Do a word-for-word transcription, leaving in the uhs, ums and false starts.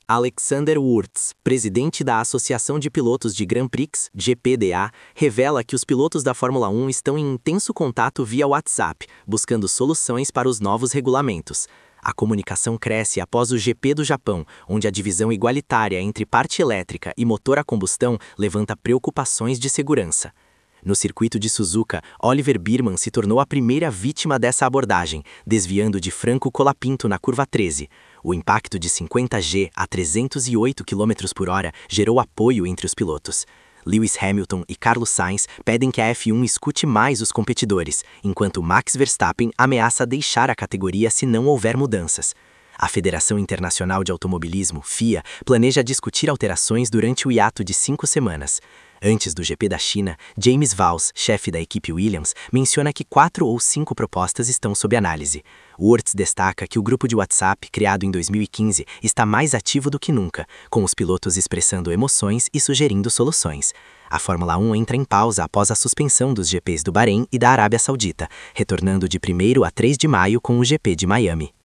Alexander Wurz, presidente da Associação de Pilotos de Grand Prix, G P D A, revela que os pilotos da Fórmula um estão em intenso contato via WhatsApp, buscando soluções para os novos regulamentos. A comunicação cresce após o G P do Japão, onde a divisão igualitária entre parte elétrica e motor a combustão levanta preocupações de segurança. No circuito de Suzuka, Oliver Biermann se tornou a primeira vítima dessa abordagem, desviando de Franco Colapinto na curva treze. O impacto de cinquenta G a trezentos e oito quilômetros por hora gerou apoio entre os pilotos. Lewis Hamilton e Carlos Sainz pedem que a F um escute mais os competidores, enquanto Max Verstappen ameaça deixar a categoria se não houver mudanças. A Federação Internacional de Automobilismo, F I A, planeja discutir alterações durante o hiato de cinco semanas. Antes do G P da China, James Vowles, chefe da equipe Williams, menciona que quatro ou cinco propostas estão sob análise. Wurz destaca que o grupo de WhatsApp, criado em dois mil e quinze, está mais ativo do que nunca, com os pilotos expressando emoções e sugerindo soluções. A Fórmula um entra em pausa após a suspensão dos G Ps do Bahrein e da Arábia Saudita, retornando de primeiro a três de maio com o G P de Miami.